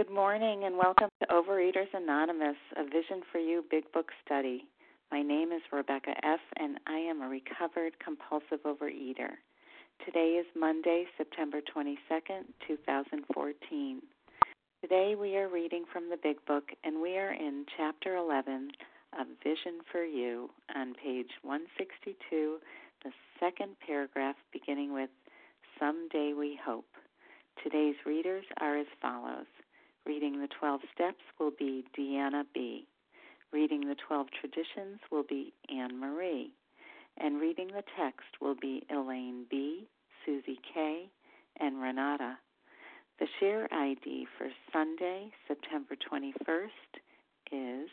Good morning and welcome to Overeaters Anonymous, a Vision for You Big Book study. My name is Rebecca F., and I am a recovered compulsive overeater. Today is Monday, September 22nd, 2014. Today we are reading from the Big Book, and we are in Chapter 11 of Vision for You on page 162, the second paragraph beginning with Someday We Hope. Today's readers are as follows. Reading the 12 steps will be Deanna B. Reading the 12 traditions will be Anne Marie. And reading the text will be Elaine B., Susie K., and Renata. The share ID for Sunday, September 21st is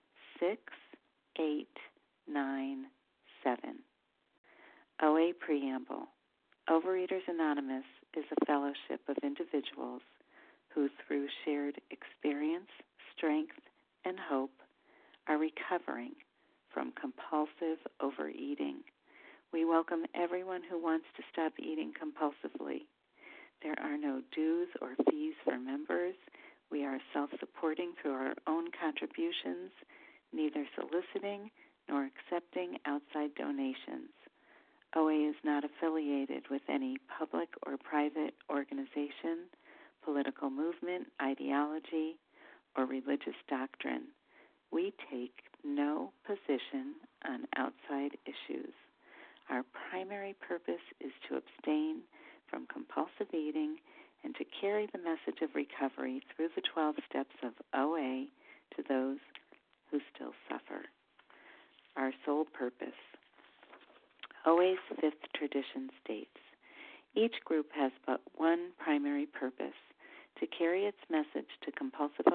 6897. OA Preamble. Overeaters Anonymous is a fellowship of individuals who, through shared experience, strength, and hope, are recovering from compulsive overeating. We welcome everyone who wants to stop eating compulsively. There are no dues or fees for members. We are self-supporting through our own contributions, neither soliciting nor accepting outside donations. OA is not affiliated with any public or private organization, political movement, ideology, or religious doctrine. We take no position on outside issues. Our primary purpose is to abstain from compulsive eating and to carry the message of recovery through the 12 steps of OA to those who still suffer. Our sole purpose. OA's fifth tradition states, each group has but one primary purpose, to carry its message to the compulsive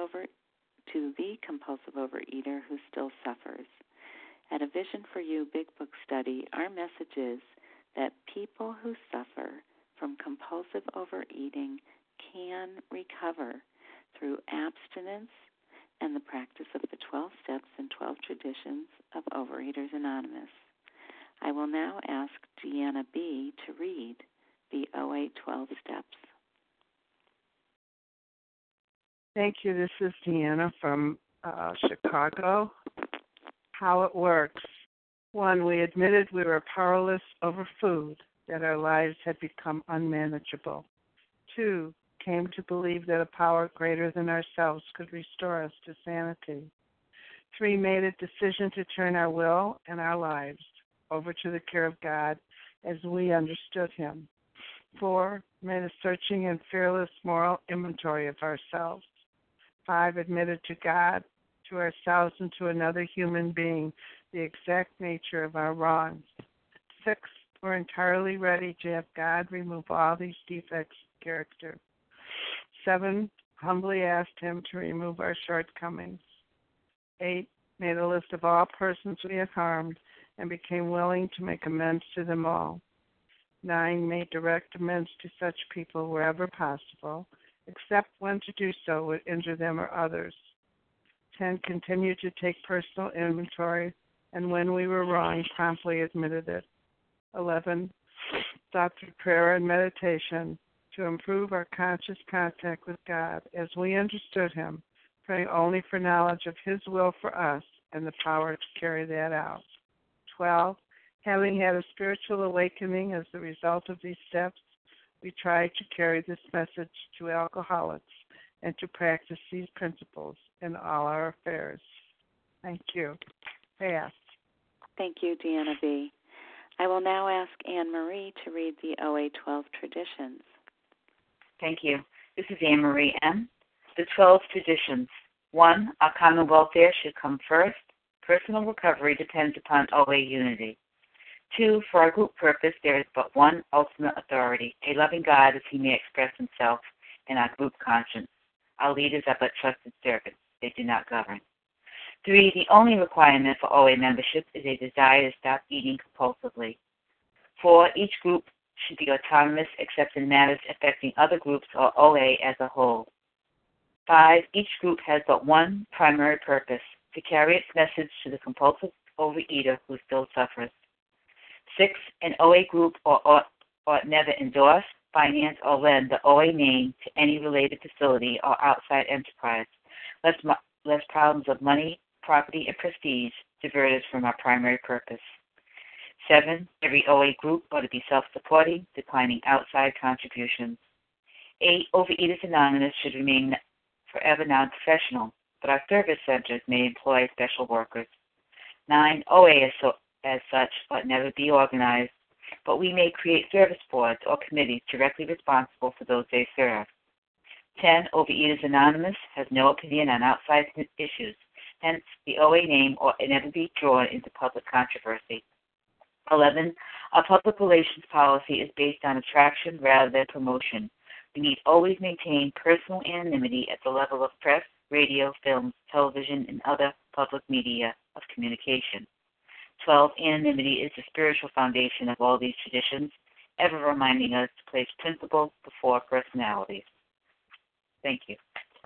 overeater who still suffers. At a Vision for You Big Book study, our message is that people who suffer from compulsive overeating can recover through abstinence and the practice of the 12 steps and 12 traditions of Overeaters Anonymous. I will now ask Deanna B. to read the OA 12 steps. Thank you. This is Deanna from Chicago. How it works. 1, we admitted we were powerless over food, that our lives had become unmanageable. 2, came to believe that a power greater than ourselves could restore us to sanity. 3, made a decision to turn our will and our lives over to the care of God as we understood Him. 4, made a searching and fearless moral inventory of ourselves. 5, admitted to God, to ourselves, and to another human being the exact nature of our wrongs. 6, we're entirely ready to have God remove all these defects of character. 7, humbly asked Him to remove our shortcomings. 8, made a list of all persons we had harmed and became willing to make amends to them all. 9, made direct amends to such people wherever possible, except when to do so would injure them or others. 10, continued to take personal inventory, and when we were wrong, promptly admitted it. 11, sought through prayer and meditation to improve our conscious contact with God as we understood Him, praying only for knowledge of His will for us and the power to carry that out. 12, having had a spiritual awakening as the result of these steps, we try to carry this message to alcoholics and to practice these principles in all our affairs. Thank you. Pass. Thank you, Deanna B. I will now ask Anne Marie to read the OA 12 traditions. Thank you. This is Anne Marie M. The 12 traditions. 1, our common welfare should come first. Personal recovery depends upon OA unity. 2, for our group purpose, there is but one ultimate authority, a loving God as He may express Himself in our group conscience. Our leaders are but trusted servants. They do not govern. 3, the only requirement for OA membership is a desire to stop eating compulsively. 4, each group should be autonomous except in matters affecting other groups or OA as a whole. 5, each group has but one primary purpose, to carry its message to the compulsive overeater who still suffers. 6, an OA group ought never endorse, finance, or lend the OA name to any related facility or outside enterprise, lest problems of money, property, and prestige divert us from our primary purpose. 7, every OA group ought to be self-supporting, declining outside contributions. 8, Overeaters Anonymous should remain forever non-professional, but our service centers may employ special workers. 9, OA as such ought never be organized, but we may create service boards or committees directly responsible for those they serve. 10, Overeaters Anonymous has no opinion on outside issues, hence the OA name ought never be drawn into public controversy. 11, our public relations policy is based on attraction rather than promotion. We need always maintain personal anonymity at the level of press, radio, films, television, and other public media of communication. 12, anonymity is the spiritual foundation of all these traditions, ever reminding us to place principles before personalities. Thank you.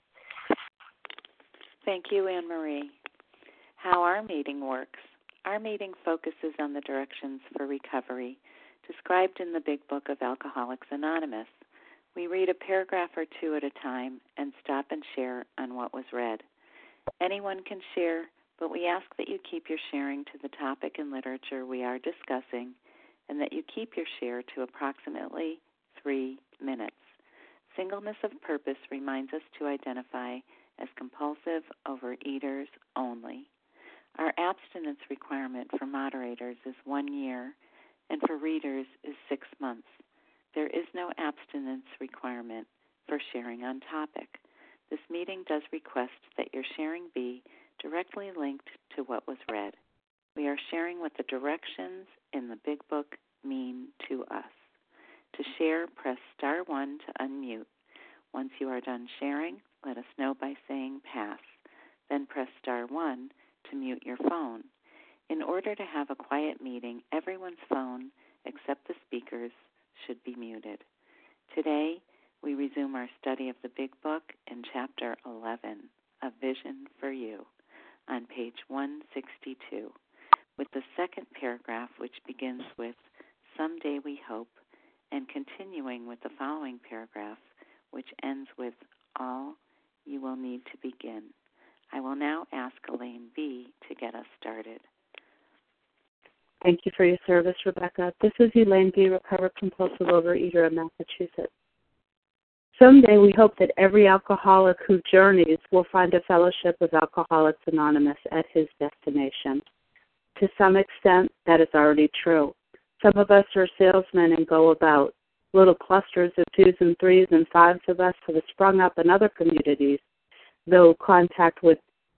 Thank you, Anne Marie. How our meeting works. Our meeting focuses on the directions for recovery described in the Big Book of Alcoholics Anonymous. We read a paragraph or two at a time and stop and share on what was read. Anyone can share, but we ask that you keep your sharing to the topic and literature we are discussing and that you keep your share to approximately 3 minutes. Singleness of purpose reminds us to identify as compulsive overeaters only. Our abstinence requirement for moderators is 1 year, and for readers is 6 months. There is no abstinence requirement for sharing on topic. This meeting does request that your sharing be directly linked to what was read. We are sharing what the directions in the Big Book mean to us. To share, press star 1 to unmute. Once you are done sharing, let us know by saying pass. Then press star 1 to mute your phone. In order to have a quiet meeting, everyone's phone, except the speaker's, should be muted. Today, we resume our study of the Big Book in Chapter 11, A Vision for You, on page 162, with the second paragraph, which begins with, Someday we hope, and continuing with the following paragraph, which ends with, All you will need to begin. I will now ask Elaine B. to get us started. Thank you for your service, Rebecca. This is Elaine B., recovered compulsive overeater of Massachusetts. Someday we hope that every alcoholic who journeys will find a fellowship of Alcoholics Anonymous at his destination. To some extent, that is already true. Some of us are salesmen and go about. Little clusters of 2s and 3s and 5s of us have sprung up in other communities, through contract with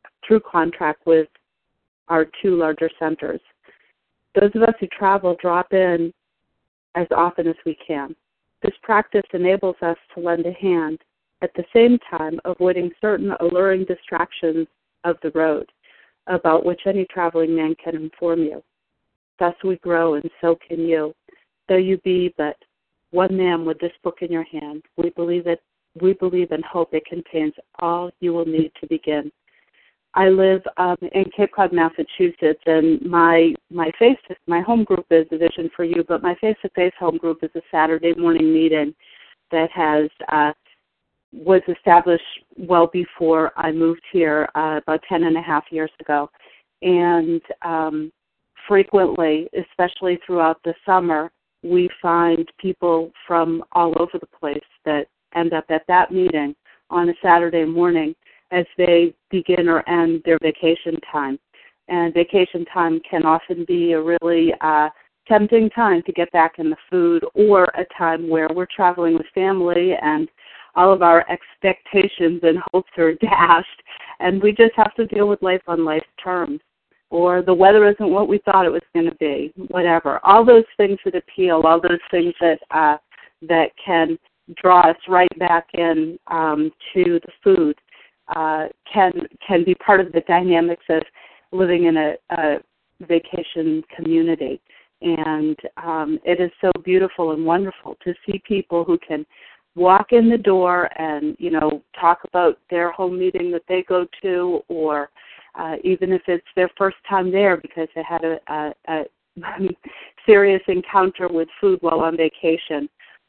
our 2 larger centers. Those of us who travel drop in as often as we can. This practice enables us to lend a hand, at the same time avoiding certain alluring distractions of the road, about which any traveling man can inform you. Thus we grow, and so can you. Though you be but one man with this book in your hand, we believe and hope it contains all you will need to begin. I live in Cape Cod, Massachusetts, and my home group is a Vision for You, but my face-to-face home group is a Saturday morning meeting that was established well before I moved here about 10 and a half years ago. And frequently, especially throughout the summer, we find people from all over the place that end up at that meeting on a Saturday morning as they begin or end their vacation time. And vacation time can often be a really tempting time to get back in the food, or a time where we're traveling with family and all of our expectations and hopes are dashed, and we just have to deal with life on life's terms. Or the weather isn't what we thought it was going to be, whatever. All those things that appeal, all those things that can draw us right back in to the food, can be part of the dynamics of living in a vacation community. And it is so beautiful and wonderful to see people who can walk in the door and, talk about their home meeting that they go to, or even if it's their first time there because they had a serious encounter with food while on vacation.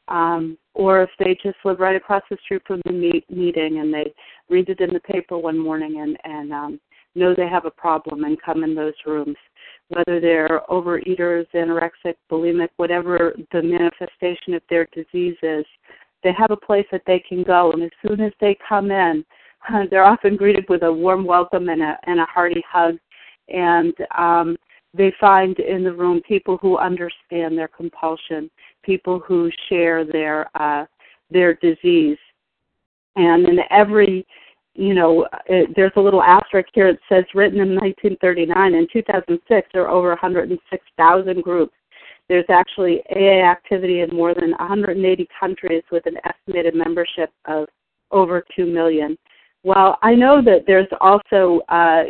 or if they just live right across the street from the meeting and they read it in the paper one morning and know they have a problem and come in those rooms. Whether they're overeaters, anorexic, bulimic, whatever the manifestation of their disease is, they have a place that they can go. And as soon as they come in, they're often greeted with a warm welcome and a hearty hug. And they find in the room people who understand their compulsion, people who share their disease. And in every, there's a little asterisk here. It says written in 1939. In 2006, there are over 106,000 groups. There's actually AA activity in more than 180 countries with an estimated membership of over 2 million. Well, I know that there's also,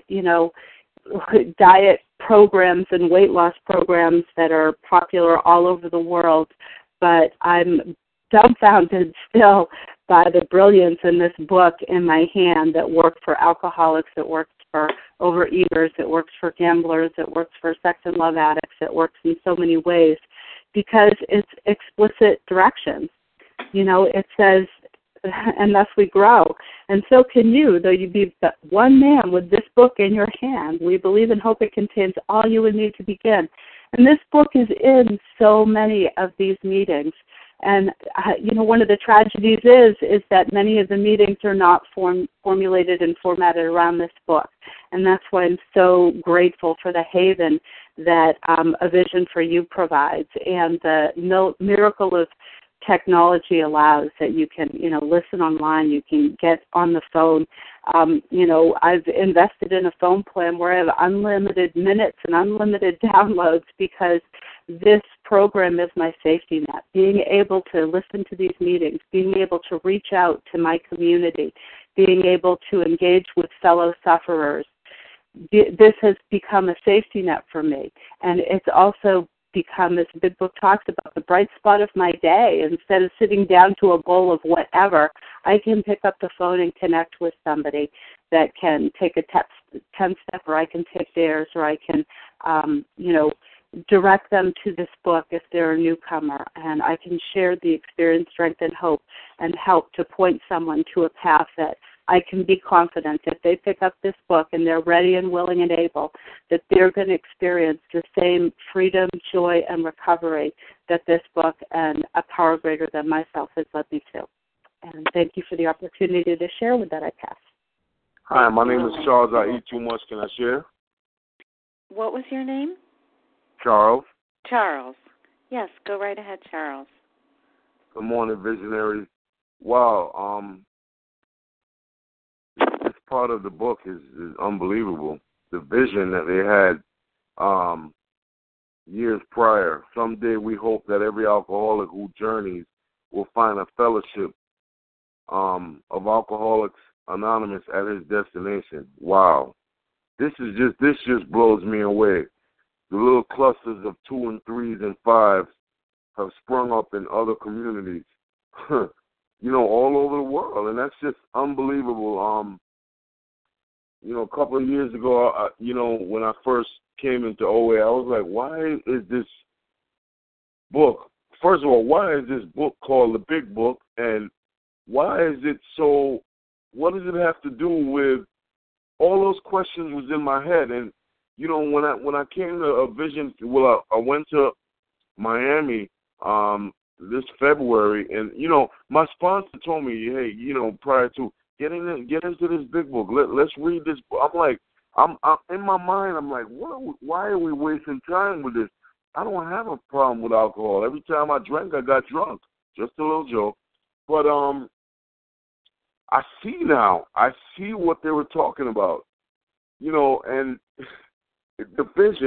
diet programs and weight loss programs that are popular all over the world, but I'm dumbfounded still by the brilliance in this book in my hand that works for alcoholics, that works for overeaters, it works for gamblers, it works for sex and love addicts, it works in so many ways because it's explicit directions. It says, and thus we grow. And so can you, though you be but one man with this book in your hand. We believe and hope it contains all you would need to begin. And this book is in so many of these meetings. And, one of the tragedies is that many of the meetings are not formulated and formatted around this book. And that's why I'm so grateful for the haven that A Vision for You provides and the miracle of technology allows that you can, listen online, you can get on the phone. I've invested in a phone plan where I have unlimited minutes and unlimited downloads because this program is my safety net. Being able to listen to these meetings, being able to reach out to my community, being able to engage with fellow sufferers, this has become a safety net for me. And it's also become, as the big book talks about, the bright spot of my day. Instead of sitting down to a bowl of whatever, I can pick up the phone and connect with somebody that can take a 10-step, or I can take theirs, or I can, direct them to this book if they're a newcomer, and I can share the experience, strength, and hope, and help to point someone to a path that I can be confident if they pick up this book and they're ready and willing and able, that they're going to experience the same freedom, joy, and recovery that this book and a power greater than myself has led me to. And thank you for the opportunity to share. With that, I pass. Hi, my name is Charles. I eat too much. Can I share? What was your name? Charles. Charles. Yes, go right ahead, Charles. Good morning, visionary. Wow, this part of the book is unbelievable. The vision that they had years prior. Someday we hope that every alcoholic who journeys will find a fellowship of Alcoholics Anonymous at his destination. Wow. This just blows me away. The little clusters of 2 and 3s and 5s have sprung up in other communities, all over the world, and that's just unbelievable. A couple of years ago, when I first came into OA, I was like, why is this book, first of all, why is this book called The Big Book, and why is it so, what does it have to do with, all those questions was in my head, and when I came to A Vision, I went to Miami this February, and my sponsor told me, hey, prior to get into this big book, let's read this book. I'm like, I'm in my mind, I'm like, why are we wasting time with this? I don't have a problem with alcohol. Every time I drank, I got drunk. Just a little joke, but I see now. I see what they were talking about, and. The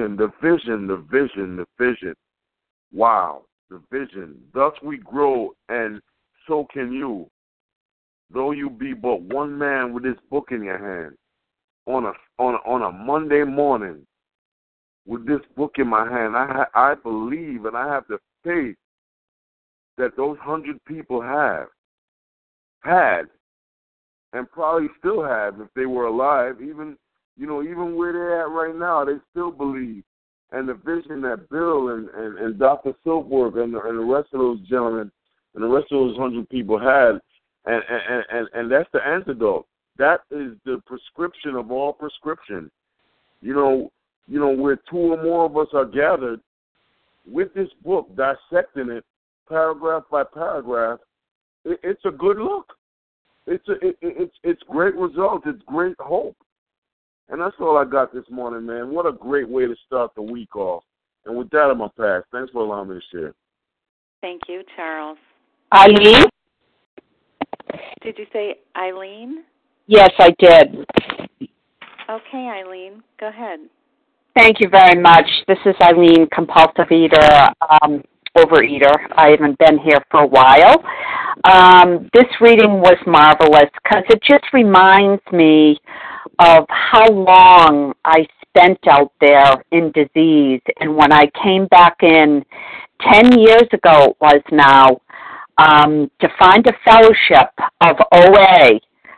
vision. Wow, the vision. Thus we grow, and so can you. Though you be but one man with this book in your hand, on a Monday morning, with this book in my hand, I believe, and I have the faith that those 100 people had, and probably still have if they were alive, even where they're at right now, they still believe. And the vision that Bill and Dr. Silkworth and the rest of those gentlemen and the rest of those 100 people had, and that's the antidote. That is the prescription of all prescription. You know, where two or more of us are gathered with this book, dissecting it paragraph by paragraph, it's a good look. It's great results. It's great hope. And that's all I got this morning, man. What a great way to start the week off. And with that, I'm going to pass. Thanks for allowing me to share. Thank you, Charles. Eileen? Did you say Eileen? Yes, I did. Okay, Eileen, go ahead. Thank you very much. This is Eileen, compulsive eater, overeater. I haven't been here for a while. This reading was marvelous because it just reminds me of how long I spent out there in disease. And when I came back in 10 years ago, it was now, to find a fellowship of OA,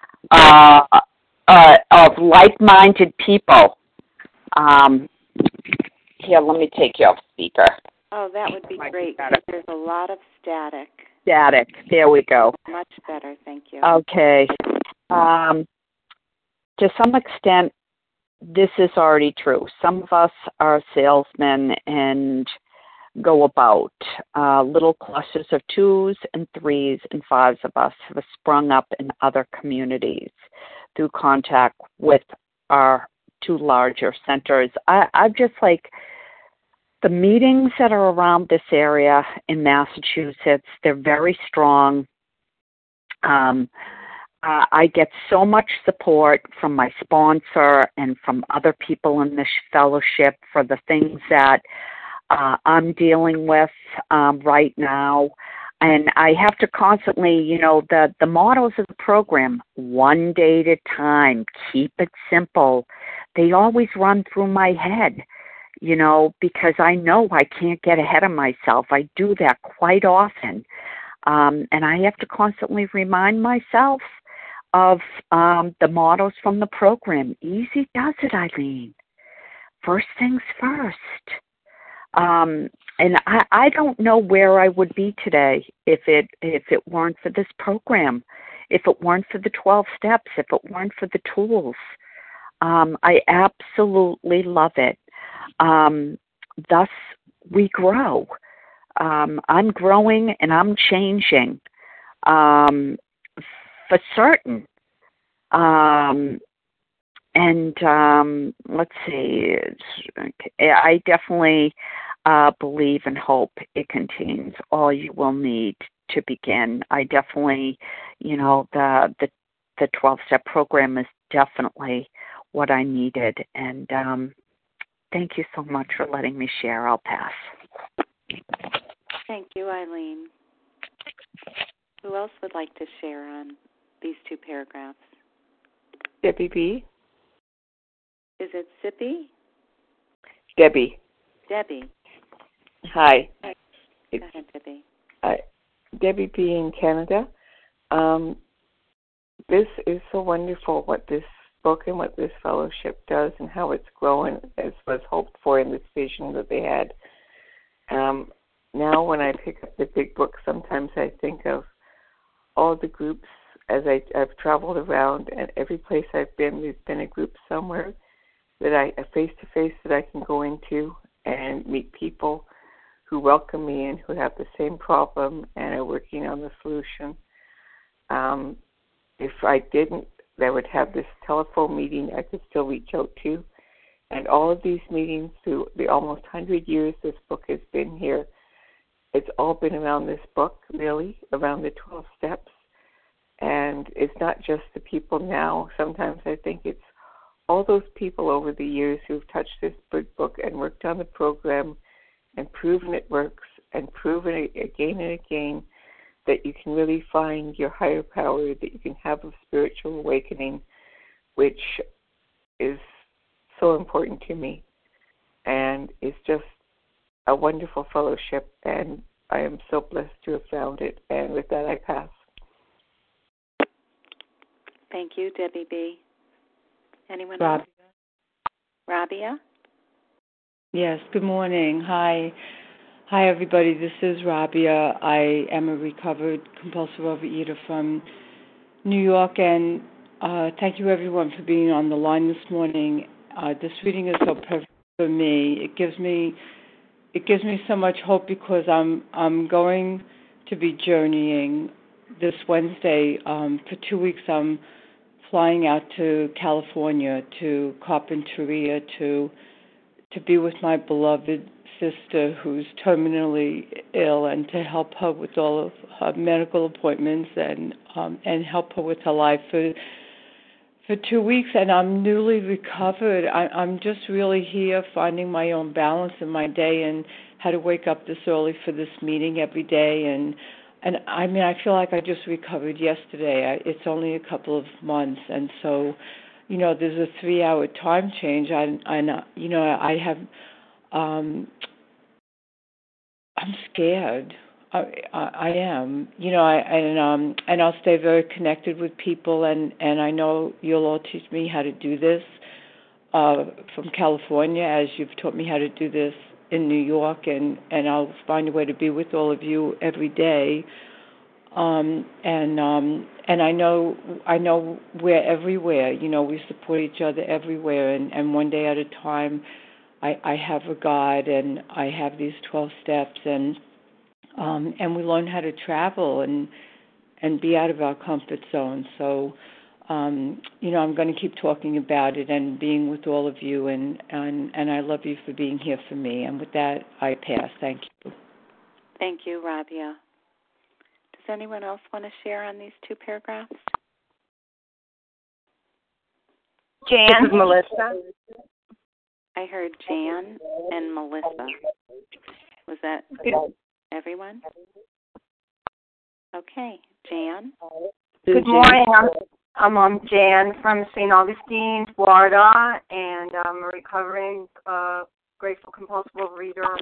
of like-minded people. Here, let me take you off speaker. Oh, that would be great. There's a lot of static. Static. There we go. Much better, thank you. Okay. To some extent, this is already true. Some of us are salesmen and go about. Little clusters of 2s and 3s and 5s of us have sprung up in other communities through contact with our 2 larger centers. I'm just like, the meetings that are around this area in Massachusetts, they're very strong. I get so much support from my sponsor and from other people in this fellowship for the things that I'm dealing with right now. And I have to constantly, the mottos of the program, one day at a time, keep it simple. They always run through my head, because I know I can't get ahead of myself. I do that quite often. And I have to constantly remind myself of the mottos from the program. Easy does it, Eileen. First things first. And I don't know where I would be today if it weren't for this program, if it weren't for the 12 steps, if it weren't for the tools. I absolutely love it. Thus, we grow. I'm growing and I'm changing, for certain. Let's see. I definitely believe and hope it contains all you will need to begin. I definitely, the 12-step program is definitely what I needed. And thank you so much for letting me share. I'll pass. Thank you, Eileen. Who else would like to share on these 2 paragraphs? Debbie B. Is it Sippy? Debbie. Debbie. Hi. Go ahead, Debbie. Debbie B. in Canada. This is so wonderful what this book and what this fellowship does and how it's growing as was hoped for in this vision that they had. Now when I pick up the big book, sometimes I think of all the groups as I've traveled around, and every place I've been, there's been a group somewhere that I face-to-face that I can go into and meet people who welcome me and who have the same problem and are working on the solution. If I didn't, I would have this telephone meeting I could still reach out to. And all of these meetings through the almost 100 years this book has been here, it's all been around this book, really, around the 12 steps. And it's not just the people now. Sometimes I think it's all those people over the years who've touched this big book and worked on the program and proven it works and proven it again and again that you can really find your higher power, that you can have a spiritual awakening, which is so important to me. And it's just a wonderful fellowship, and I am so blessed to have found it. And with that, I pass. Thank you, Debbie B. Anyone Rob. else? Rabia? Yes, good morning. Hi. Hi, everybody. This is Rabia. I am a recovered compulsive overeater from New York, and thank you, everyone, for being on the line this morning. This reading is so perfect for me. It gives me so much hope because I'm going to be journeying this Wednesday. For 2 weeks, I'm flying out to California, to Carpinteria, to be with my beloved sister who's terminally ill, and to help her with all of her medical appointments and help her with her life for 2 weeks. And I'm newly recovered. I'm just really here finding my own balance in my day and how to wake up this early for this meeting every day. And I mean, I feel like I just recovered yesterday. It's only a couple of months, and so, you know, there's a 3-hour time change. I have. I'm scared. I am. You know, and I'll stay very connected with people, and I know you'll all teach me how to do this from California, as you've taught me how to do this in New York, and I'll find a way to be with all of you every day. And I know we're everywhere. You know, we support each other everywhere, and one day at a time. I have a guide, and I have these 12 steps, and we learn how to travel and be out of our comfort zone. So, you know, I'm going to keep talking about it and being with all of you, and I love you for being here for me. And with that, I pass. Thank you. Thank you, Rabia. Does anyone else want to share on these 2 paragraphs? Jan. This is Melissa. I heard Jan and Melissa. Was that everyone? Okay, Jan. Good morning. I'm Jan from St. Augustine, Florida, and I'm a recovering grateful compulsive overeater.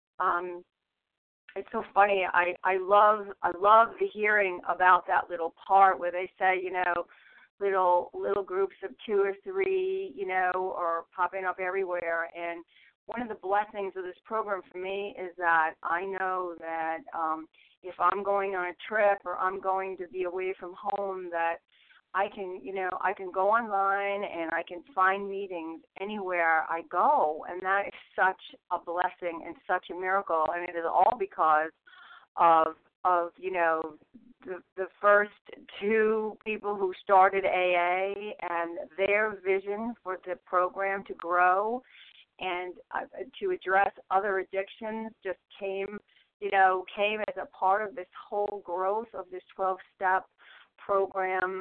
It's so funny. I love the hearing about that little part where they say, you know, little groups of 2 or 3, you know, are popping up everywhere. And one of the blessings of this program for me is that I know that if I'm going on a trip or I'm going to be away from home, that I can go online and I can find meetings anywhere I go. And that is such a blessing and such a miracle. And it is all because of you know, the first 2 people who started AA and their vision for the program to grow and to address other addictions just came as a part of this whole growth of this 12-step program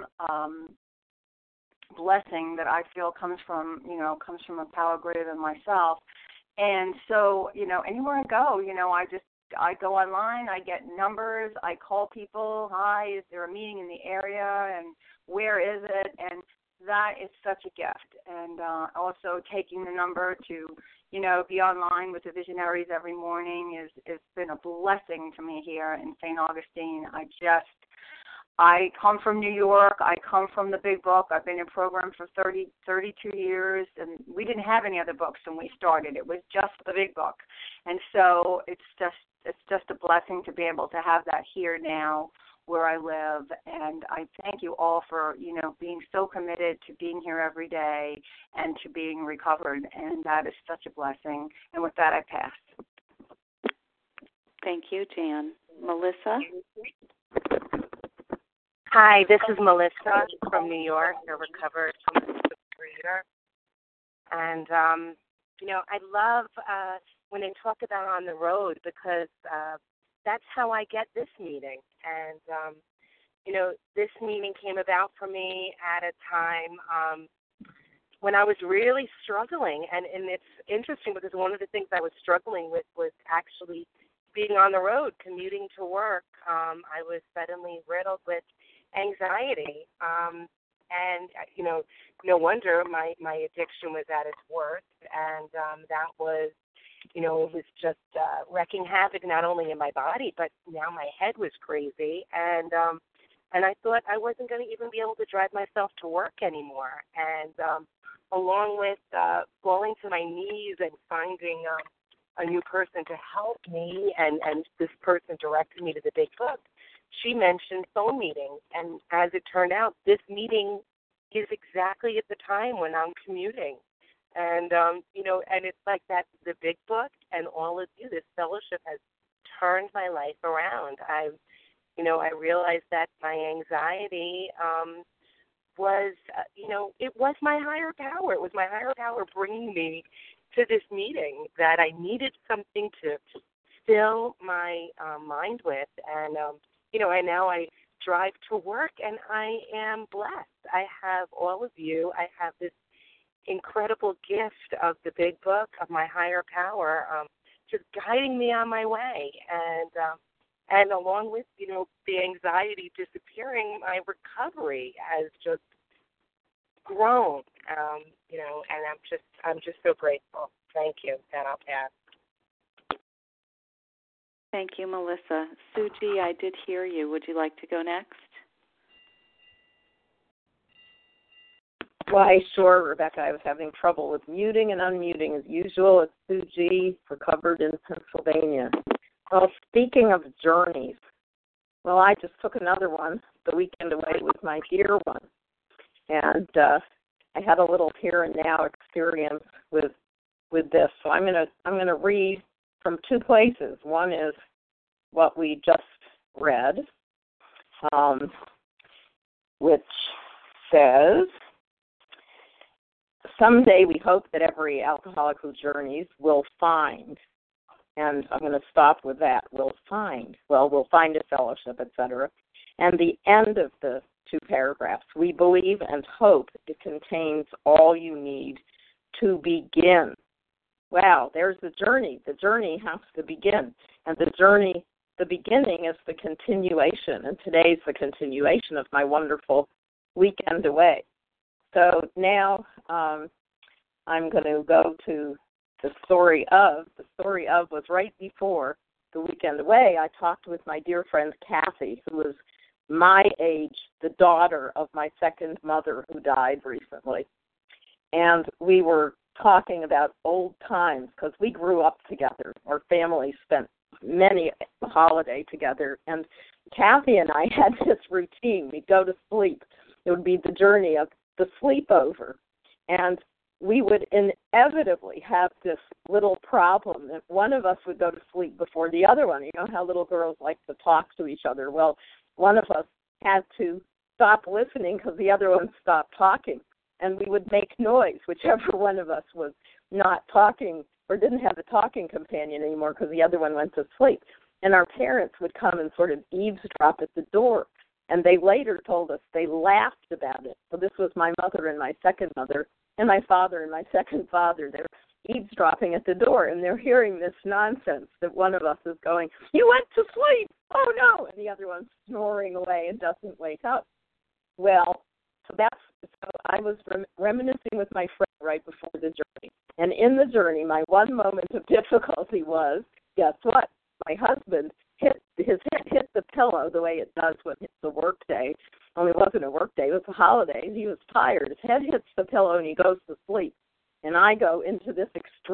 blessing that I feel comes from a power greater than myself. And so, you know, anywhere I go, you know, I go online, I get numbers, I call people, hi, is there a meeting in the area, and where is it? And that is such a gift. And also taking the number to, you know, be online with the visionaries every morning is been a blessing to me here in St. Augustine. I come from New York. I come from the Big Book. I've been in program for 32 years, and we didn't have any other books when we started. It was just the Big Book. And so it's just a blessing to be able to have that here now where I live. And I thank you all for, you know, being so committed to being here every day and to being recovered. And that is such a blessing. And with that, I pass. Thank you, Jan. Melissa? Hi, this is Melissa from New York, a recovered compulsive reader. And, you know, I love when they talk about on the road because that's how I get this meeting. And, you know, this meeting came about for me at a time when I was really struggling. And it's interesting because one of the things I was struggling with was actually being on the road, commuting to work. I was suddenly riddled with anxiety, and you know, no wonder my addiction was at its worst, and that was, you know, it was just wreaking havoc not only in my body, but now my head was crazy, and I thought I wasn't going to even be able to drive myself to work anymore, and along with falling to my knees and finding a new person to help me, and this person directed me to the Big Book, she mentioned phone meetings. And as it turned out, this meeting is exactly at the time when I'm commuting. And, and it's like that, the Big Book and all of you, this fellowship has turned my life around. I realized that my anxiety was, it was my higher power. It was my higher power bringing me to this meeting that I needed something to fill my mind with. And, and now I drive to work, and I am blessed. I have all of you. I have this incredible gift of the Big Book, of my higher power, just guiding me on my way. And along with, the anxiety disappearing, my recovery has just grown, and I'm just so grateful. Thank you. And I'll pass. Thank you, Melissa. Suji, I did hear you. Would you like to go next? Why, sure, Rebecca. I was having trouble with muting and unmuting as usual. It's Suji, recovered in Pennsylvania. Well, speaking of journeys, well, I just took another one the weekend away with my dear one. And I had a little here and now experience with this. So I'm gonna read from two places. One is what we just read, which says, someday we hope that every alcoholic who journeys will find, and I'm going to stop with that, will find. Well, we'll find a fellowship, etc. And the end of the two paragraphs, we believe and hope it contains all you need to begin. Wow, there's the journey. The journey has to begin. And the beginning is the continuation. And today's the continuation of my wonderful weekend away. So now I'm going to go to the story of. The story of was right before the weekend away. I talked with my dear friend Kathy, who was my age, the daughter of my second mother who died recently. And we were talking about old times because we grew up together. Our family spent many a holiday together. And Kathy and I had this routine. We'd go to sleep. It would be the journey of the sleepover. And we would inevitably have this little problem that one of us would go to sleep before the other one. You know how little girls like to talk to each other. Well, one of us had to stop listening because the other one stopped talking. And we would make noise, whichever one of us was not talking or didn't have a talking companion anymore because the other one went to sleep. And our parents would come and sort of eavesdrop at the door. And they later told us they laughed about it. So this was my mother and my second mother, and my father and my second father. They're eavesdropping at the door, and they're hearing this nonsense that one of us is going, "You went to sleep! Oh, no!" And the other one's snoring away and doesn't wake up. Well, so I was reminiscing with my friend right before the journey. And in the journey, my one moment of difficulty was, guess what? My husband his head hit the pillow the way it does when it's a work day. Only it wasn't a work day, it was a holiday. He was tired. His head hits the pillow and he goes to sleep. And I go into this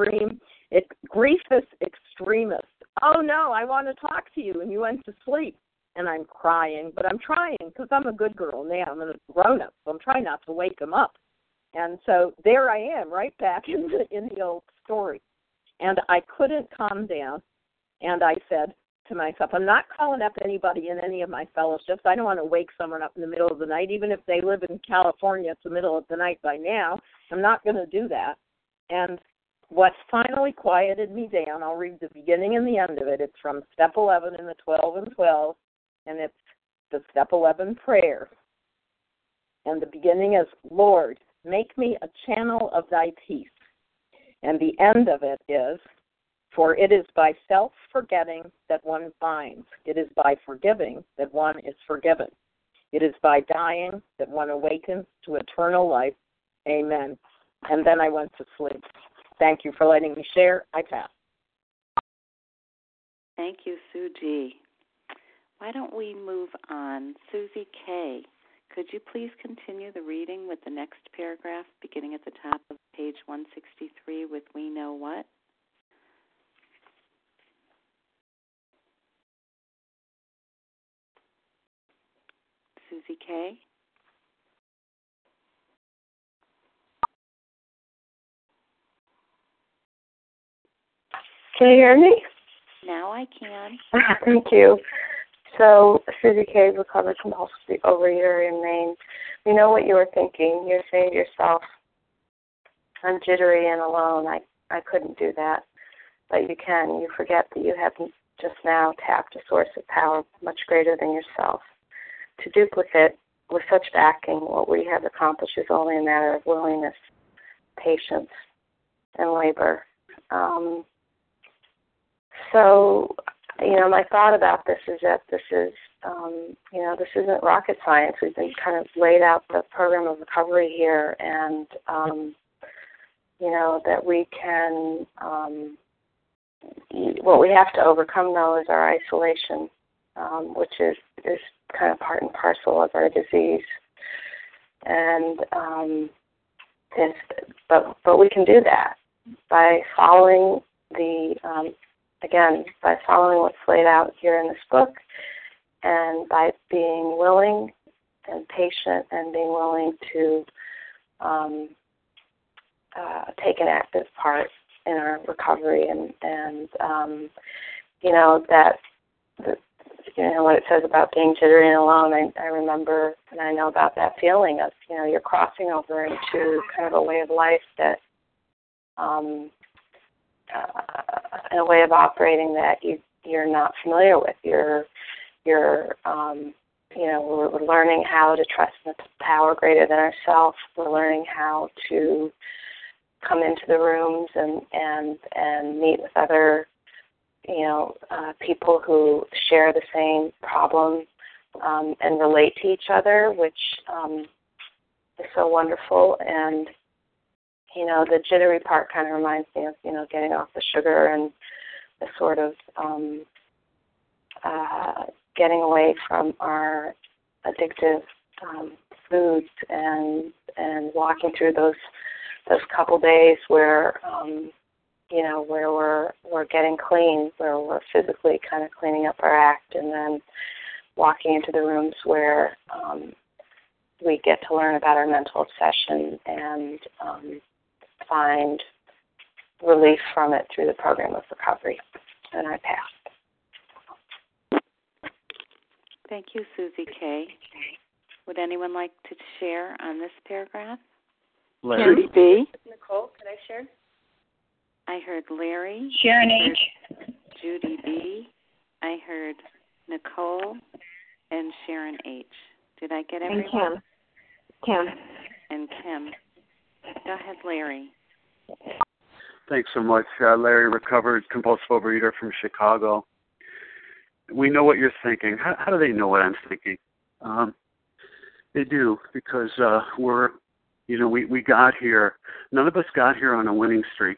griefus extremist. Oh, no, I want to talk to you, and you went to sleep. And I'm crying, but I'm trying because I'm a good girl now. I'm a grown-up, so I'm trying not to wake him up. And so there I am, right back in the old story. And I couldn't calm down, and I said to myself, I'm not calling up anybody in any of my fellowships. I don't want to wake someone up in the middle of the night, even if they live in California. It's the middle of the night by now. I'm not going to do that. And what finally quieted me down, I'll read the beginning and the end of it. It's from Step 11 in the 12 and 12, and it's the Step 11 prayer. And the beginning is, Lord, make me a channel of thy peace. And the end of it is, for it is by self-forgetting that one finds. It is by forgiving that one is forgiven. It is by dying that one awakens to eternal life. Amen. And then I went to sleep. Thank you for letting me share. I pass. Thank you, Suji. Why don't we move on? Susie K., could you please continue the reading with the next paragraph beginning at the top of page 163 with We Know What? Susie K. Can you hear me? Now I can. Thank you. So, Susie K., recovered compulsive overeater in Maine. You know what you were thinking. You're saying to yourself, I'm jittery and alone. I couldn't do that. But you can. You forget that you haven't just now tapped a source of power much greater than yourself. To duplicate with such backing what we have accomplished is only a matter of willingness, patience, and labor. So, my thought about this is that this is, this isn't rocket science. We've been kind of laid out the program of recovery here, and, that we can, what we have to overcome, though, is our isolation, which is kind of part and parcel of our disease. And, but we can do that by following by following what's laid out here in this book, and by being willing and patient and being willing to take an active part in our recovery, and what it says about being jittery and alone. I remember, and I know about that feeling of, you're crossing over into kind of a way of life that, in a way of operating that you're not familiar with. We're learning how to trust in the power greater than ourselves. We're learning how to come into the rooms and meet with other, people who share the same problem and relate to each other, which is so wonderful. And the jittery part kind of reminds me of, getting off the sugar and the sort of getting away from our addictive foods and walking through those couple days where, where we're getting clean, where we're physically kind of cleaning up our act, and then walking into the rooms where we get to learn about our mental obsession and find relief from it through the program of recovery. And I pass. Thank you, Susie K. Would anyone like to share on this paragraph? Larry. Judy B. Nicole, can I share? I heard Larry. Sharon H. Judy B. I heard Nicole and Sharon H. Did I get everyone? And Kim. And Kim. Go ahead, Larry. Thanks so much. Larry, recovered compulsive overeater from Chicago. We know what you're thinking. How do they know what I'm thinking? They do, because we got here. None of us got here on a winning streak.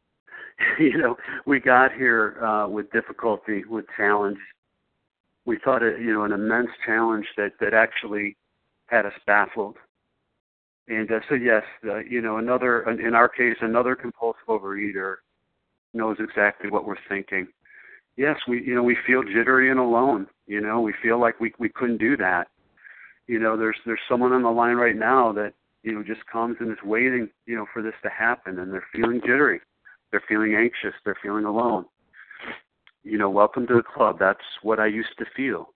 We got here with difficulty, with challenge. We thought it, an immense challenge that actually had us baffled. And so yes, another, in our case, another compulsive overeater knows exactly what we're thinking. Yes, we feel jittery and alone. We feel like we couldn't do that. There's someone on the line right now that just comes and is waiting, for this to happen, and they're feeling jittery, they're feeling anxious, they're feeling alone. Welcome to the club. That's what I used to feel.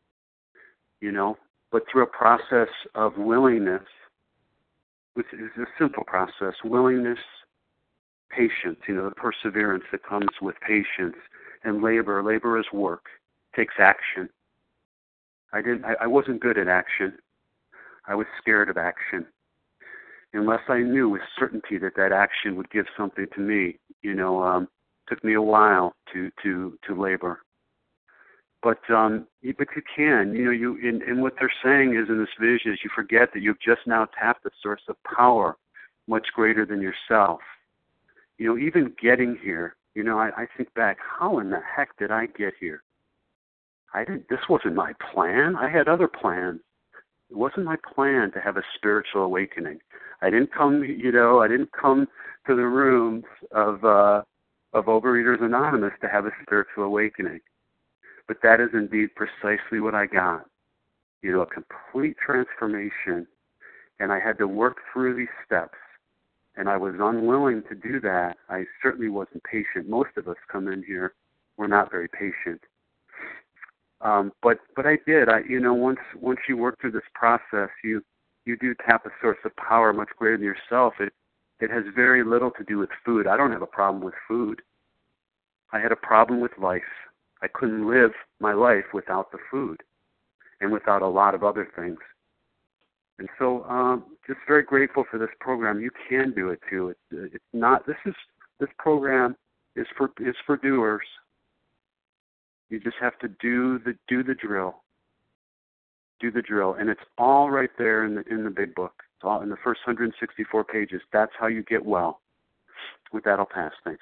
But through a process of willingness, which is a simple process, willingness, patience, the perseverance that comes with patience, and labor. Labor is work, takes action. I wasn't good at action. I was scared of action. Unless I knew with certainty that action would give something to me, took me a while to labor. But you can, and what they're saying is in this vision is you forget that you've just now tapped a source of power much greater than yourself. Even getting here, I think back, how in the heck did I get here? This wasn't my plan. I had other plans. It wasn't my plan to have a spiritual awakening. I didn't come, to the rooms of Overeaters Anonymous to have a spiritual awakening. But that is indeed precisely what I got. a complete transformation, and I had to work through these steps, and I was unwilling to do that. I certainly wasn't patient. Most of us come in here, we're not very patient. But I did. Once you work through this process, you do tap a source of power much greater than yourself. It has very little to do with food. I don't have a problem with food. I had a problem with life. I couldn't live my life without the food and without a lot of other things. And so just very grateful for this program. You can do it too. It's not, this program is for doers. You just have to do the drill. Do the drill. And it's all right there in the big book. It's all in the first 164 pages. That's how you get well. With that, I'll pass. Thanks.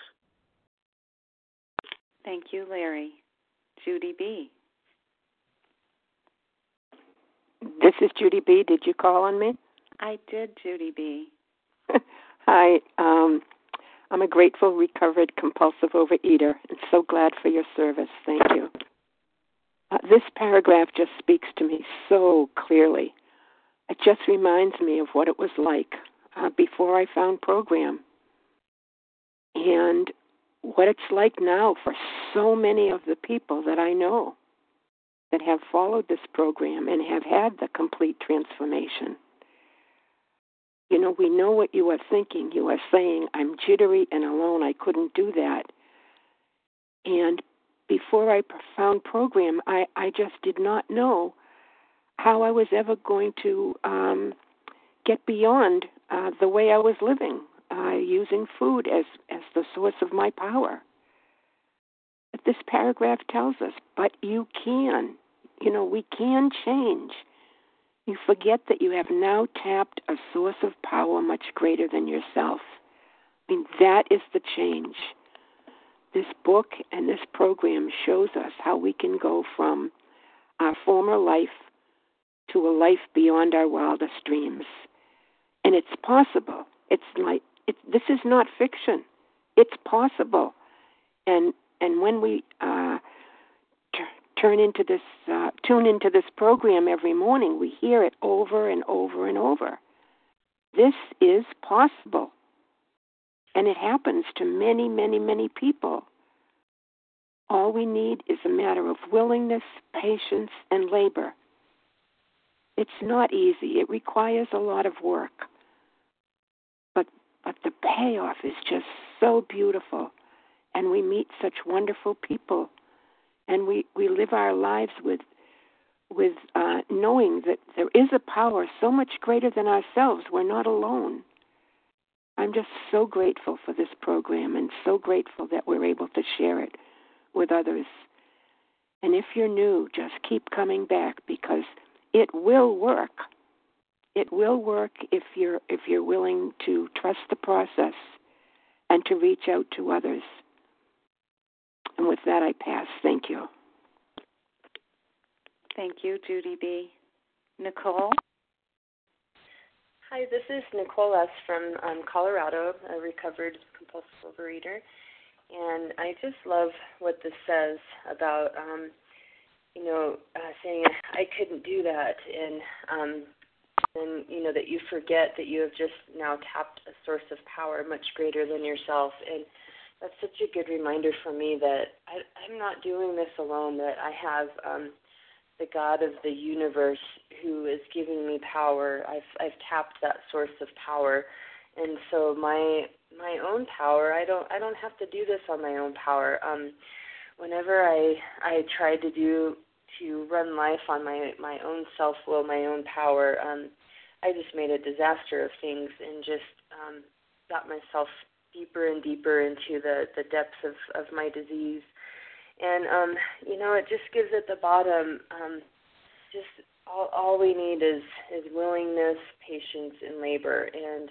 Thank you, Larry. Judy B. This is Judy B. Did you call on me? I did, Judy B. Hi. I'm a grateful, recovered, compulsive overeater, and so glad for your service. Thank you. This paragraph just speaks to me so clearly. It just reminds me of what it was like before I found program, and what it's like now for so many of the people that I know that have followed this program and have had the complete transformation. We know what you are thinking. You are saying, I'm jittery and alone. I couldn't do that. And before I found program, I just did not know how I was ever going to get beyond the way I was living, using food as the source of my power. But this paragraph tells us, but you can. We can change. You forget that you have now tapped a source of power much greater than yourself. That is the change. This book and this program shows us how we can go from our former life to a life beyond our wildest dreams. And it's possible. This is not fiction. It's possible. And when we tune into this program every morning, we hear it over and over and over. This is possible. And it happens to many, many, many people. All we need is a matter of willingness, patience, and labor. It's not easy. It requires a lot of work. But the payoff is just so beautiful. And we meet such wonderful people. And we live our lives with knowing that there is a power so much greater than ourselves. We're not alone. I'm just so grateful for this program and so grateful that we're able to share it with others. And if you're new, just keep coming back because it will work. It will work if you're willing to trust the process and to reach out to others. And with that, I pass. Thank you. Thank you, Judy B. Nicole? Hi, this is Nicole S. from Colorado, a recovered compulsive overeater. And I just love what this says about, saying I couldn't do that. And that you forget that you have just now tapped a source of power much greater than yourself. And that's such a good reminder for me that I'm not doing this alone, that I have the God of the universe who is giving me power. I've tapped that source of power. And so my own power, I don't have to do this on my own power. Whenever I tried to run life on my own self-will, my own power, I just made a disaster of things and just got myself deeper and deeper into the depths of my disease. And, it just gives at the bottom, just all we need is willingness, patience, and labor. And,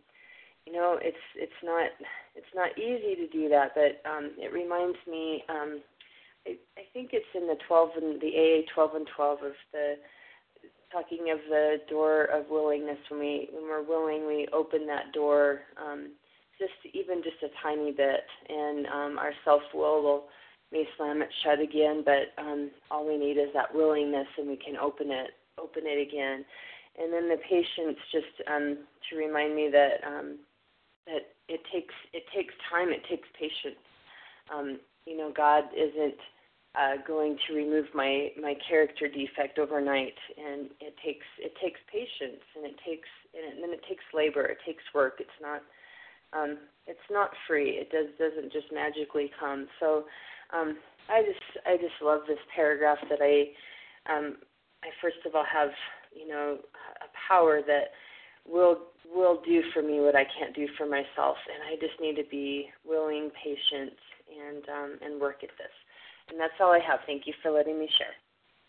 it's not easy to do that, but it reminds me, I think it's in the AA 12 and 12 of the talking of the door of willingness. When we're willing, we open that door just a tiny bit, and our self-will may slam it shut again, but all we need is that willingness, and we can open it open it again. And then the patience, just to remind me that that it takes time, it takes patience. God isn't going to remove my character defect overnight, and it takes patience, and then it takes labor, it takes work. It's not free. It doesn't just magically come. So I just love this paragraph that I first of all have a power that will do for me what I can't do for myself, and I just need to be willing, patient, and work at this. And that's all I have. Thank you for letting me share.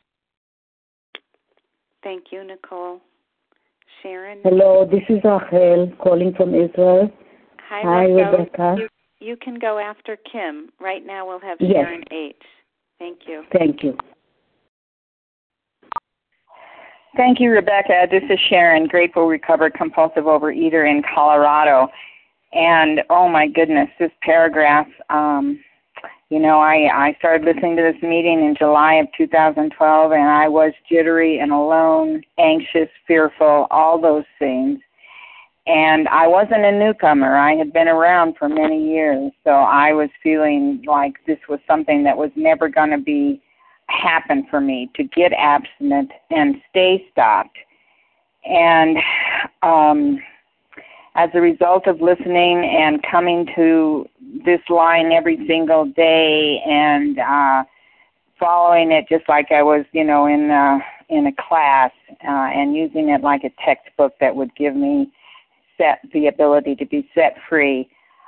Thank you, Nicole. Sharon? Hello, this is Rachel calling from Israel. Hi, Rebecca. You can go after Kim. Right now we'll have Sharon H. Thank you. Thank you. Thank you, Rebecca. This is Sharon, grateful, recovered, compulsive overeater in Colorado. And, oh, my goodness, this paragraph, I started listening to this meeting in July of 2012, and I was jittery and alone, anxious, fearful, all those things. And I wasn't a newcomer. I had been around for many years, so I was feeling like this was something that was never going to happen for me, to get abstinent and stay stopped. And as a result of listening and coming to this line every single day and following it just like I was, in a class and using it like a textbook that would give me the ability to be set free,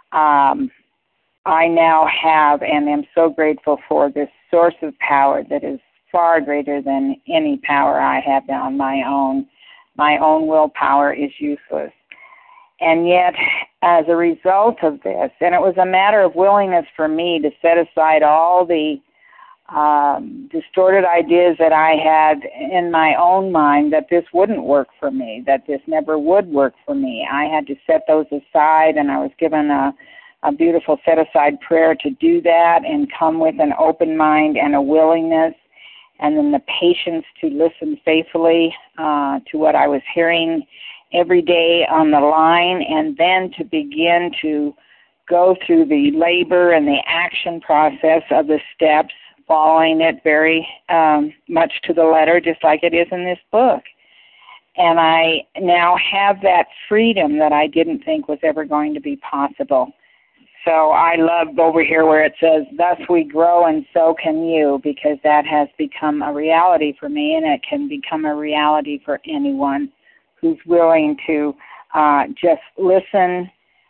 I now have and am so grateful for this source of power that is far greater than any power I have on my own. My own willpower is useless. And yet, as a result of this, and it was a matter of willingness for me to set aside all the distorted ideas that I had in my own mind that this wouldn't work for me, that this never would work for me. I had to set those aside, and I was given a beautiful set-aside prayer to do that and come with an open mind and a willingness, and then the patience to listen faithfully to what I was hearing every day on the line, and then to begin to go through the labor and the action process of the steps, following it very much to the letter, just like it is in this book. And I now have that freedom that I didn't think was ever going to be possible. So I love over here where it says, thus we grow and so can you, because that has become a reality for me, and it can become a reality for anyone who's willing to just listen,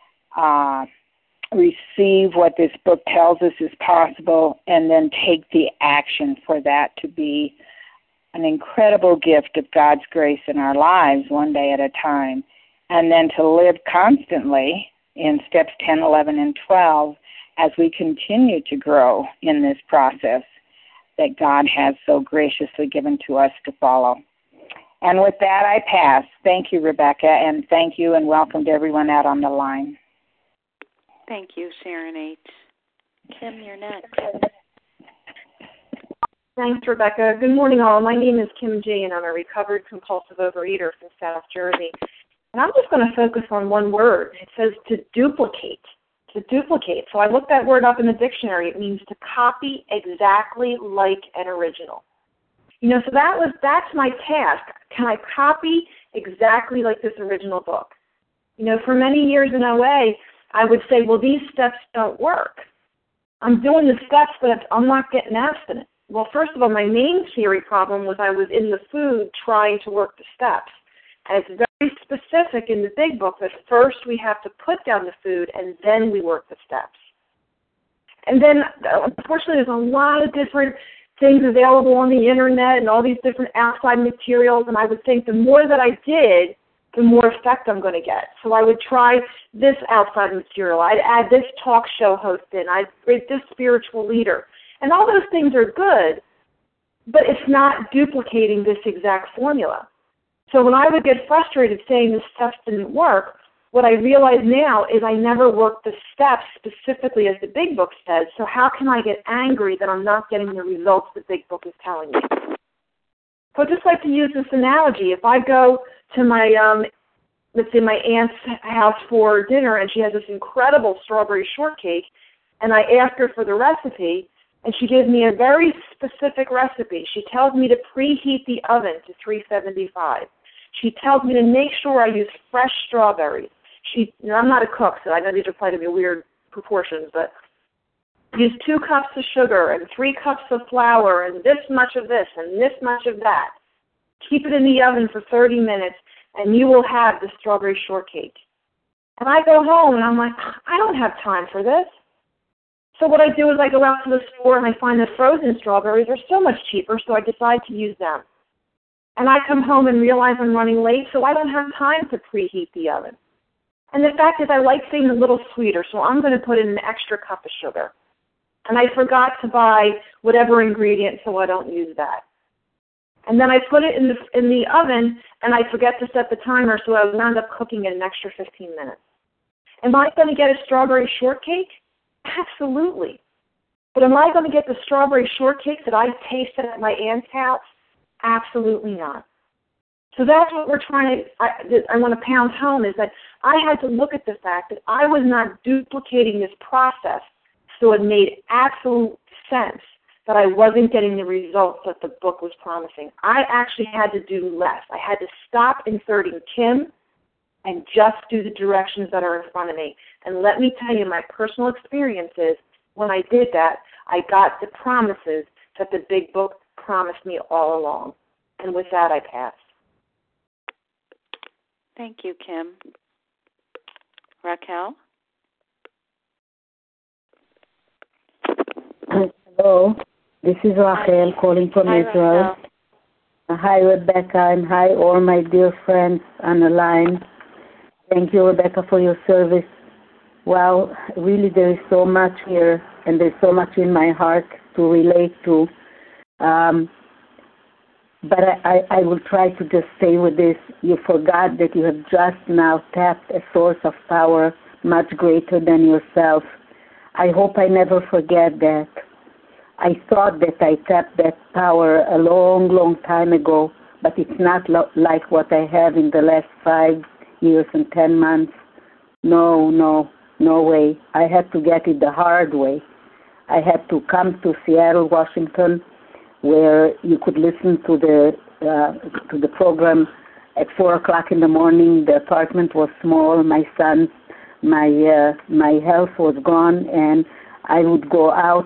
receive what this book tells us is possible, and then take the action for that to be an incredible gift of God's grace in our lives one day at a time, and then to live constantly in steps 10, 11, and 12 as we continue to grow in this process that God has so graciously given to us to follow. And with that, I pass. Thank you, Rebecca, and thank you and welcome to everyone out on the line. Thank you, Sharon H. Kim, you're next. Thanks, Rebecca. Good morning, all. My name is Kim G., and I'm a recovered compulsive overeater from South Jersey. And I'm just going to focus on one word. It says to duplicate. To duplicate. So I looked that word up in the dictionary. It means to copy exactly like an original. So that's my task. Can I copy exactly like this original book? For many years in OA, I would say, well, these steps don't work. I'm doing the steps, but I'm not getting abstinent. Well, first of all, my main theory problem was I was in the food trying to work the steps. And it's very specific in the big book that first we have to put down the food and then we work the steps. And then, unfortunately, there's a lot of different things available on the Internet and all these different outside materials, and I would think the more that I did, the more effect I'm going to get. So I would try this outside material. I'd add this talk show host in. I'd read this spiritual leader. And all those things are good, but it's not duplicating this exact formula. So when I would get frustrated saying the steps didn't work, what I realize now is I never worked the steps specifically as the big book says, so how can I get angry that I'm not getting the results the big book is telling me? So I just like to use this analogy. If I go to my, let's say my aunt's house for dinner and she has this incredible strawberry shortcake, and I ask her for the recipe, and she gives me a very specific recipe. She tells me to preheat the oven to 375. She tells me to make sure I use fresh strawberries. I'm not a cook, so I know these are probably going to be weird proportions, but use 2 cups of sugar and 3 cups of flour and this much of this and this much of that. Keep it in the oven for 30 minutes, and you will have the strawberry shortcake. And I go home, and I'm like, I don't have time for this. So what I do is I go out to the store, and I find that frozen strawberries are so much cheaper, so I decide to use them. And I come home and realize I'm running late, so I don't have time to preheat the oven. And the fact is I like things a little sweeter, so I'm going to put in an extra cup of sugar. And I forgot to buy whatever ingredient, so I don't use that. And then I put it in the oven, and I forget to set the timer, so I wound up cooking it an extra 15 minutes. Am I going to get a strawberry shortcake? Absolutely. But am I going to get the strawberry shortcake that I tasted at my aunt's house? Absolutely not. So that's what I want to pound home, is that I had to look at the fact that I was not duplicating this process, so it made absolute sense that I wasn't getting the results that the book was promising. I actually had to do less. I had to stop inserting Kim and just do the directions that are in front of me. And let me tell you, my personal experience is when I did that, I got the promises that the big book promised me all along. And with that, I pass. Thank you, Kim. Raquel? Hello, this is Raquel calling from Israel. Hi, Rebecca, and hi, all my dear friends on the line. Thank you, Rebecca, for your service. Well, really, there is so much here, and there's so much in my heart to relate to. But I will try to just stay with this. You forgot that you have just now tapped a source of power much greater than yourself. I hope I never forget that. I thought that I tapped that power a long, long time ago, but it's not like what I have in the last 5 years and 10 months. No way. I had to get it the hard way. I had to come to Seattle, Washington, where you could listen to the program at 4:00 in the morning. The apartment was small. My health was gone, and I would go out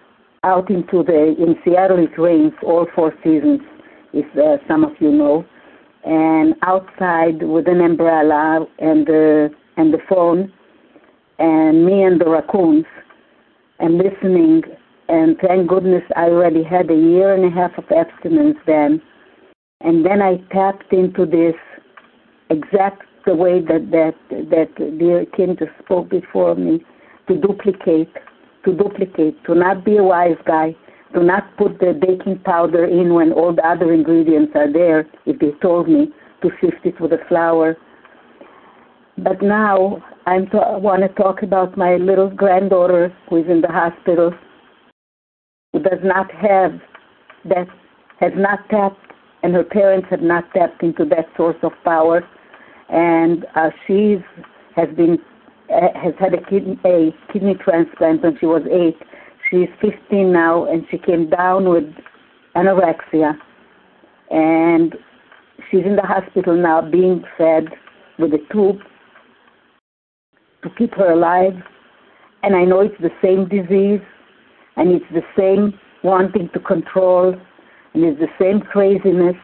in Seattle. It rains all 4 seasons, if some of you know, and outside with an umbrella and the phone, and me and the raccoons, and listening. And thank goodness I already had 1.5 years of abstinence then. And then I tapped into this exact the way that dear Kim just spoke before me, to duplicate, to not be a wise guy, to not put the baking powder in when all the other ingredients are there, if they told me, to sift it with the flour. But now I want to talk about my little granddaughter who is in the hospital, who does not have that, has not tapped, and her parents have not tapped into that source of power, and she has had a kidney transplant when she was 8. She's 15 now, and she came down with anorexia, and she's in the hospital now being fed with a tube to keep her alive. And I know it's the same disease, and it's the same wanting to control, and it's the same craziness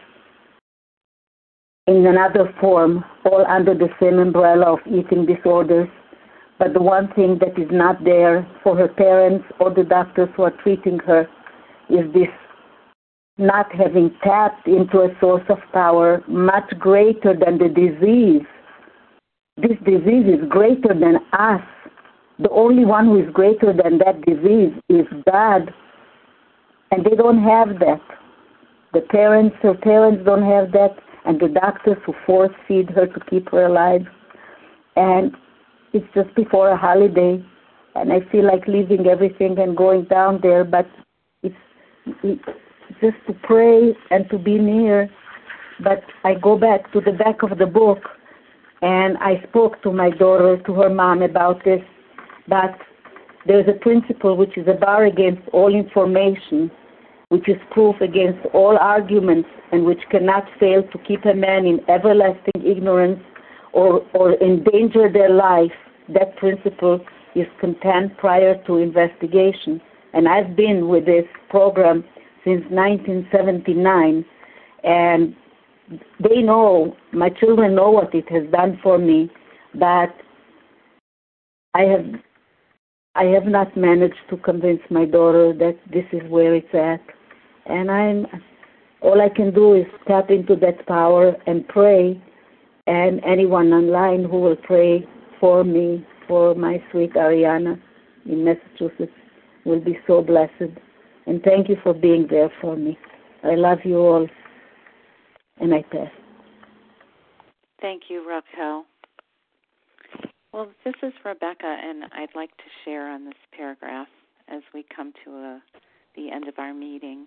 in another form, all under the same umbrella of eating disorders. But the one thing that is not there for her parents or the doctors who are treating her is this not having tapped into a source of power much greater than the disease. This disease is greater than us. The only one who is greater than that disease is God. And they don't have that. Her parents don't have that, and the doctors who force feed her to keep her alive. And it's just before a holiday, and I feel like leaving everything and going down there, but it's just to pray and to be near. But I go back to the back of the book, and I spoke to my daughter, to her mom about this, that there's a principle which is a bar against all information, which is proof against all arguments, and which cannot fail to keep a man in everlasting ignorance or endanger their life. That principle is contained prior to investigation. And I've been with this program since 1979, and they know, my children know what it has done for me, but I have not managed to convince my daughter that this is where it's at. And all I can do is tap into that power and pray, and anyone online who will pray for me, for my sweet Ariana in Massachusetts, will be so blessed. And thank you for being there for me. I love you all. And I pass. Thank you, Raquel. Well, this is Rebecca, and I'd like to share on this paragraph as we come to the end of our meeting.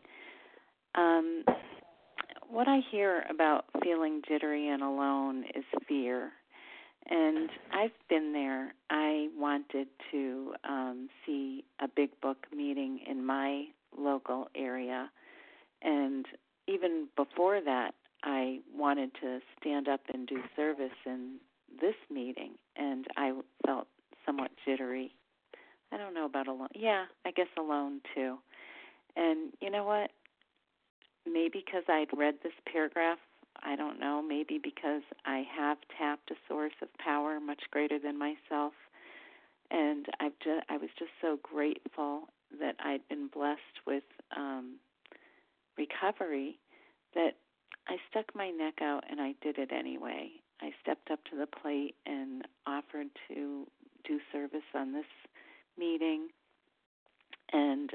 What I hear about feeling jittery and alone is fear. And I've been there. I wanted to see a big book meeting in my local area. And even before that, I wanted to stand up and do service in this meeting. And I felt somewhat jittery. I don't know about alone. Yeah, I guess alone too. And you know what? Maybe because I'd read this paragraph, I don't know, maybe because I have tapped a source of power much greater than myself, and I was just so grateful that I'd been blessed with recovery that I stuck my neck out and I did it anyway. I stepped up to the plate and offered to do service on this meeting, and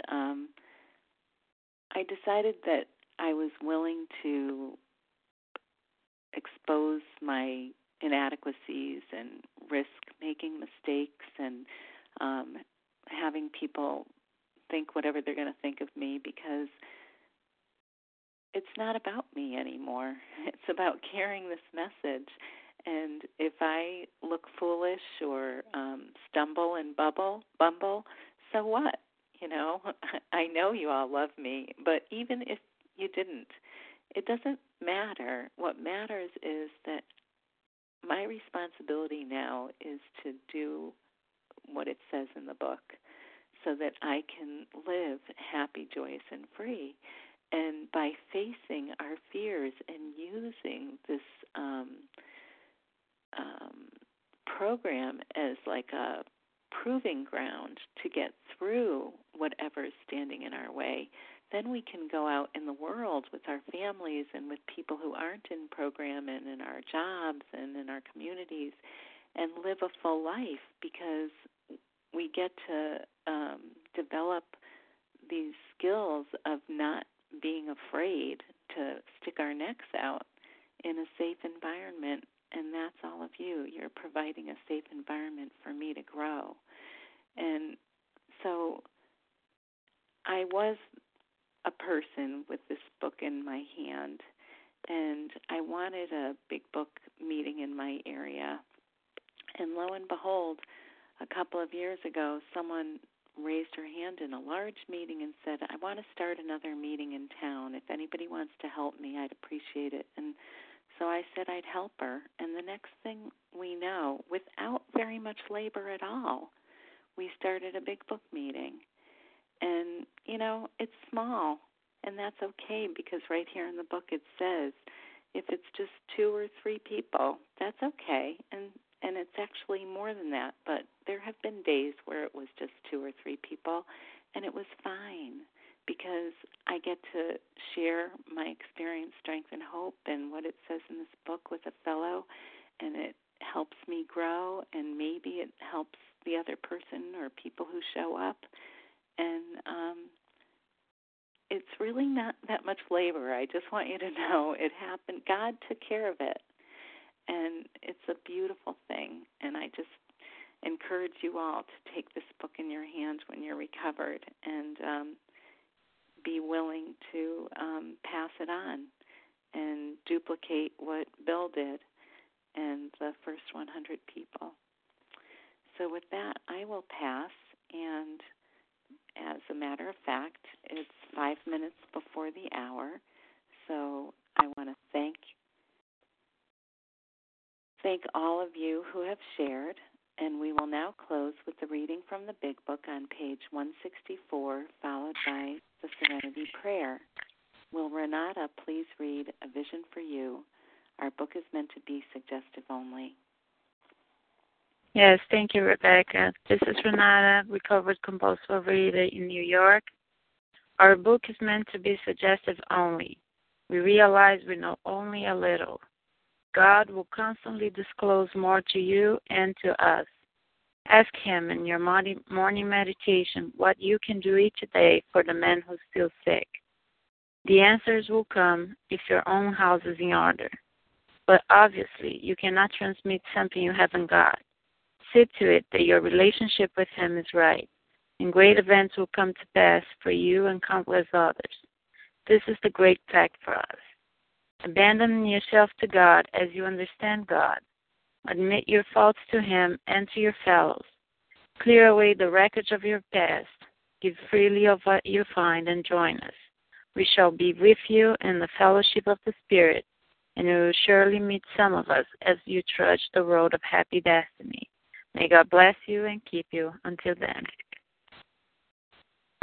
I decided that I was willing to expose my inadequacies and risk making mistakes and having people think whatever they're going to think of me, because it's not about me anymore. It's about carrying this message. And if I look foolish or stumble and bumble, so what? You know, I know you all love me, but even if you didn't, it doesn't matter. What matters is that my responsibility now is to do what it says in the book so that I can live happy, joyous, and free. And by facing our fears and using this program as like a proving ground to get through whatever is standing in our way, then we can go out in the world with our families and with people who aren't in program and in our jobs and in our communities and live a full life, because we get to develop these skills of not being afraid to stick our necks out in a safe environment. And that's all of you. You're providing a safe environment for me to grow. And so I was a person with this book in my hand, and I wanted a big book meeting in my area. And lo and behold, a couple of years ago, someone raised her hand in a large meeting and said, I want to start another meeting in town. If anybody wants to help me, I'd appreciate it. And so I said I'd help her. And the next thing we know, without very much labor at all, we started a big book meeting. And, you know, it's small, and that's okay, because right here in the book it says if it's just 2 or 3 people, that's okay. And it's actually more than that, but there have been days where it was just 2 or 3 people, and it was fine, because I get to share my experience, strength, and hope and what it says in this book with a fellow, and it helps me grow, and maybe it helps the other person or people who show up. And it's really not that much labor. I just want you to know it happened. God took care of it. And it's a beautiful thing. And I just encourage you all to take this book in your hands when you're recovered. And be willing to pass it on and duplicate what Bill did and the first 100 people. So with that, I will pass, and as a matter of fact, it's 5 minutes before the hour, so I want to thank all of you who have shared, and we will now close with the reading from the Big Book on page 164, followed by the Serenity Prayer. Will Renata please read A Vision for You? Our book is meant to be suggestive only. Yes, thank you, Rebecca. This is Renata, recovered compulsive overeater in New York. Our book is meant to be suggestive only. We realize we know only a little. God will constantly disclose more to you and to us. Ask Him in your morning meditation what you can do each day for the man who's still sick. The answers will come if your own house is in order. But obviously, you cannot transmit something you haven't got. See to it that your relationship with Him is right, and great events will come to pass for you and countless others. This is the great fact for us. Abandon yourself to God as you understand God. Admit your faults to Him and to your fellows. Clear away the wreckage of your past. Give freely of what you find and join us. We shall be with you in the fellowship of the Spirit, and you will surely meet some of us as you trudge the road of happy destiny. May God bless you and keep you until then.